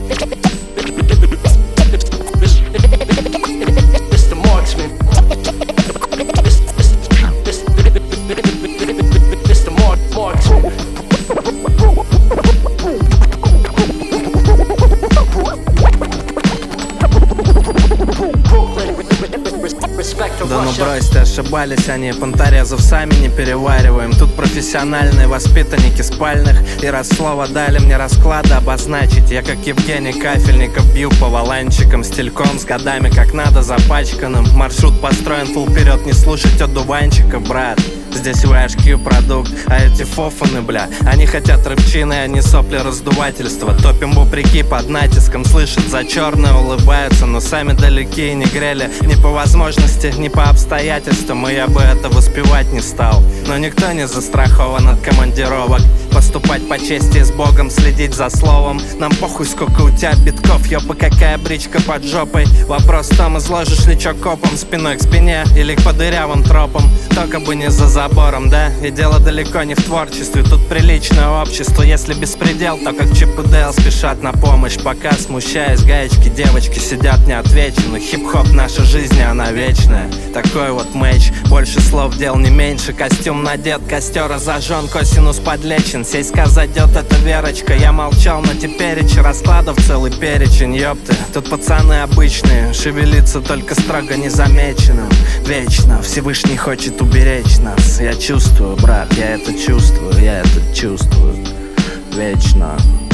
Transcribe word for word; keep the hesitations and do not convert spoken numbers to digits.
Mister Marksman. Mister Mark Marksman. Да ну брось, ошибались они, понторезов сами не перевариваем. Тут профессиональные воспитанники спальных. И раз слово дали мне расклады обозначить, я как Евгений Кафельников бью по валанчикам. Стильком с годами как надо запачканным. Маршрут построен фул вперед, не слушать одуванчиков, брат. Здесь ви эйч кью продукт, а эти фофаны, бля, они хотят рыбчины, а не сопли раздувательства. Топим вопреки под натиском, слышат за черное, улыбаются, но сами далеки и не грели. Ни по возможности, ни по обстоятельствам, и я бы это воспевать не стал. Но никто не застрахован от командировок. Поступать по чести с Богом, следить за словом. Нам похуй, сколько у тебя битков, ёпа, какая бричка под жопой. Вопрос в том, изложишь ли чё копом, спиной к спине или к подырявым тропам. Только бы не за забором, да? И дело далеко не в творчестве, тут приличное общество. Если беспредел, то как Чип и Дейл спешат на помощь. Пока смущаясь, гаечки, девочки сидят неотвечены. Хип-хоп, наша жизнь, она вечная. Такой вот мэйч, больше слов, дел не меньше. Костюм надет, костер разожжен, косинус подлечен. Сеська зайдет, это Верочка. Я молчал, но теперь и раскладов целый перечень, ёпты. Тут пацаны обычные, шевелиться только строго незамеченным. Вечно Всевышний хочет уберечь нас. Я чувствую, брат, я это чувствую, я это чувствую. Вечно.